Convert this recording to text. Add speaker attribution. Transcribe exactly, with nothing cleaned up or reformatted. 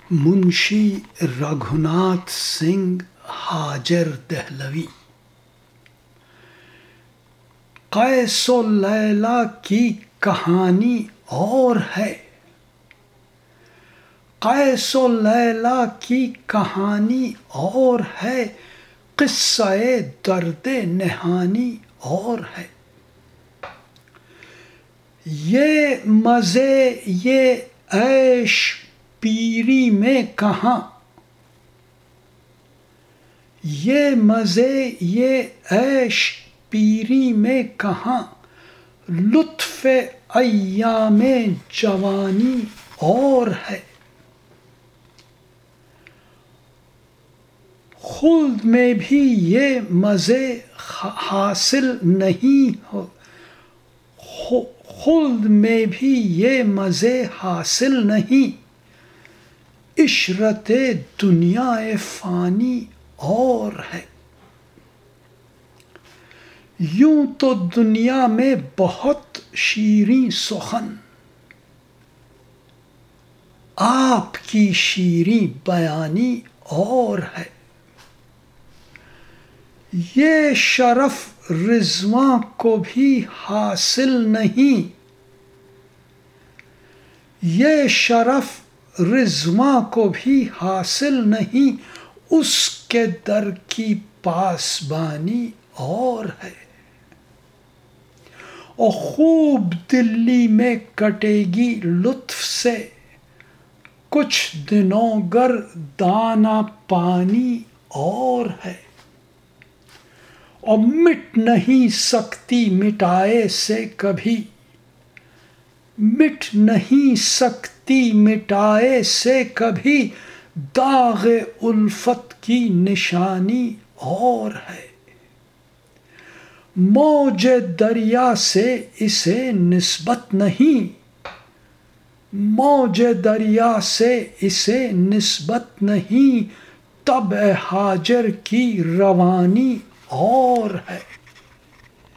Speaker 1: منشی رگھوناتھ سنگھ حاجر دہلوی۔ قیس و لیلی کی کہانی اور ہے، قیس و لیلی کی کہانی اور ہے، قصہ درد نہانی اور ہے۔ یہ مزے یہ عیش پیری میں کہاں، یہ مزے یہ عیش پیری میں کہاں، لطف ایام جوانی اور ہے۔ خلد میں بھی یہ مزے حاصل نہیں ہو خلد میں بھی یہ مزے حاصل نہیں، عشرت دنیا فانی اور ہے۔ یوں تو دنیا میں بہت شیریں سخن، آپ کی شیریں بیانی اور ہے۔ یہ شرف رضواں کو بھی حاصل نہیں، یہ شرف رضواں کو بھی حاصل نہیں، اس کے در کی پاسبانی اور ہے۔ اور خوب دلی میں کٹے گی لطف سے، کچھ دنوں گر دانہ پانی اور ہے۔ اور مٹ نہیں سکتی مٹائے سے کبھی، مٹ نہیں سکتی مٹائے سے کبھی، داغ الفت کی نشانی اور ہے۔ موج دریا سے اسے نسبت نہیں، موج دریا سے اسے نسبت نہیں، طبع ہاجر کی روانی اور ہے۔